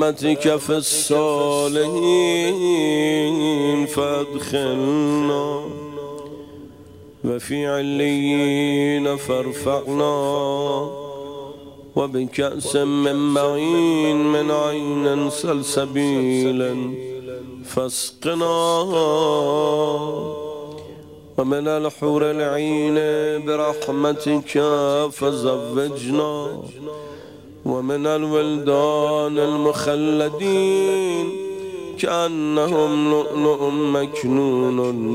برحمتك في الصالحين فادخلنا وفي عليين فارفعنا وبكأس من معين من عين سلسبيلا فاسقنا ومن الحور العين برحمتك فزوجنا ومن الولدان المخلدين كأنهم لؤلؤ مكنون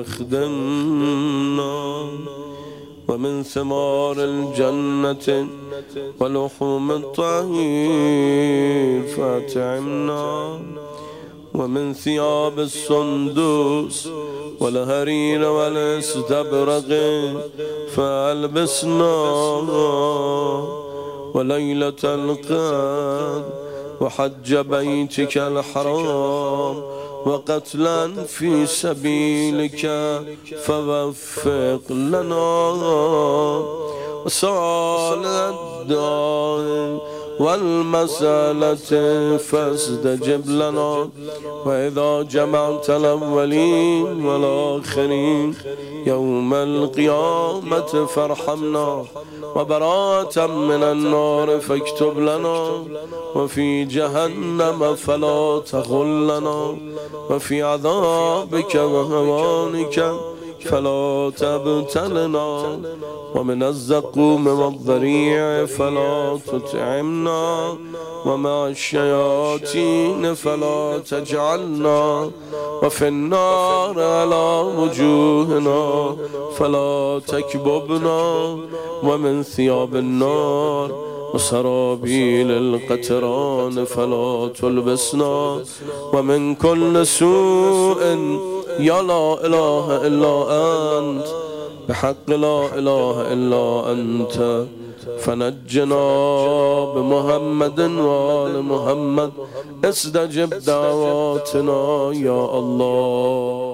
فاخدمنا ومن ثمار الجنة ولحوم الطهير فاطعمنا ومن ثياب السندوس والهرير والاستبرق فألبسنا وليلة القدر وحج بيتك الحرام وقتلا في سبيلك فوفق لنا وسؤال الداء والمسألة فاستجب لنا وإذا جمعت الأولين والآخرين يوم القيامة فارحمنا وبراءة من النار فاكتب لنا وفي جهنم فلا تغلنا وفي عذابك وهوانك فلا تبتلنا ومن الزقوم والضريع فلا تطعمنا ومع الشياطين فلا تجعلنا وفي النار على وجوهنا فلا تكببنا ومن ثياب النار وسرابيل القتران فلا تلبسنا ومن كل سوء يا لا إله إلا أنت بحق لا إله إلا أنت فنجنا بمحمد وآل محمد استجب دعواتنا يا الله.